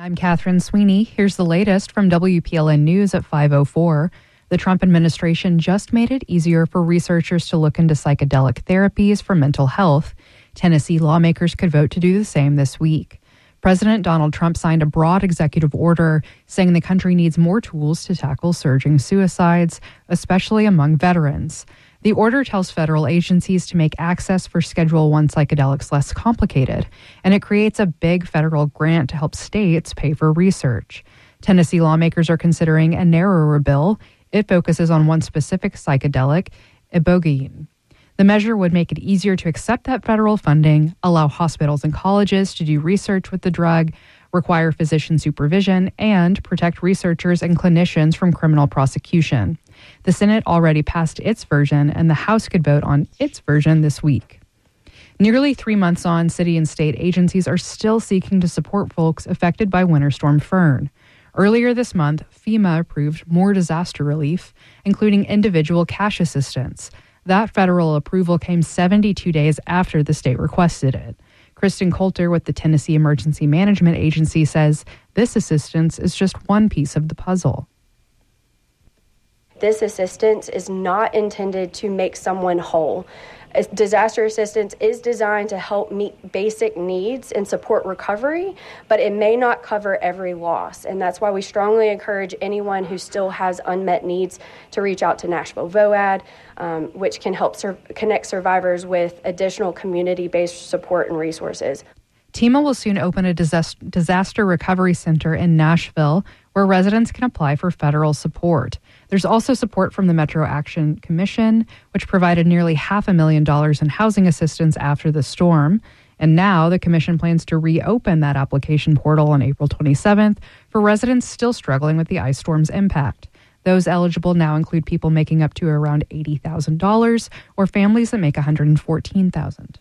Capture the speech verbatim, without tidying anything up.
I'm Catherine Sweeney. Here's the latest from W P L N News at five oh four. The Trump administration just made it easier for researchers to look into psychedelic therapies for mental health. Tennessee lawmakers could vote to do the same this week. President Donald Trump signed a broad executive order saying the country needs more tools to tackle surging suicides, especially among veterans. The order tells federal agencies to make access for Schedule one psychedelics less complicated, and it creates a big federal grant to help states pay for research. Tennessee lawmakers are considering a narrower bill. It focuses on one specific psychedelic, ibogaine. The measure would make it easier to accept that federal funding, allow hospitals and colleges to do research with the drug, require physician supervision, and protect researchers and clinicians from criminal prosecution. The Senate already passed its version, and the House could vote on its version this week. Nearly three months on, city and state agencies are still seeking to support folks affected by Winter Storm Fern. Earlier this month, FEMA approved more disaster relief, including individual cash assistance. That federal approval came seventy-two days after the state requested it. Kristen Coulter with the Tennessee Emergency Management Agency says this assistance is just one piece of the puzzle. This assistance is not intended to make someone whole. Disaster assistance is designed to help meet basic needs and support recovery, but it may not cover every loss. And that's why we strongly encourage anyone who still has unmet needs to reach out to Nashville V O A D, um, which can help sur- connect survivors with additional community-based support and resources. TEMA will soon open a disaster, disaster recovery center in Nashville where residents can apply for federal support. There's also support from the Metro Action Commission, which provided nearly half a million dollars in housing assistance after the storm. And now the commission plans to reopen that application portal on April twenty-seventh for residents still struggling with the ice storm's impact. Those eligible now include people making up to around eighty thousand dollars or families that make one hundred fourteen thousand dollars.